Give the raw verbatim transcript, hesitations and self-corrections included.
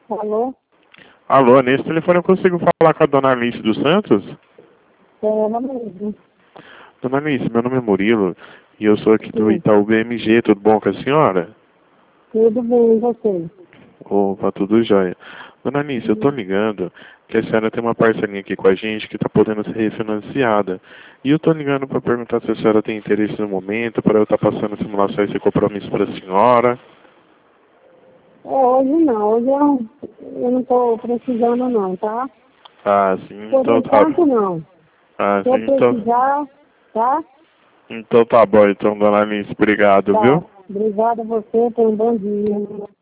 Alô? Alô, nesse telefone eu consigo falar com a dona Alice dos Santos? É ela mesmo. Dona Alice, meu nome é Murilo e eu sou aqui do Sim. Itaú B M G, tudo bom com a senhora? Tudo bem, e você? Opa, tudo jóia. Dona Alice, eu tô ligando que a senhora tem uma parcelinha aqui com a gente que tá podendo ser refinanciada. E eu tô ligando para perguntar se a senhora tem interesse no momento, para eu estar passando simulações e compromisso para a senhora. É, hoje não, hoje eu, não- eu não estou precisando não, tá? Ah, sim, Por então tá. enquanto não. Ah, Se sim, eu então. precisar, tá? Então tá bom, então, dona Alice, obrigado, Tá. viu? Obrigada a você, tenha um bom dia.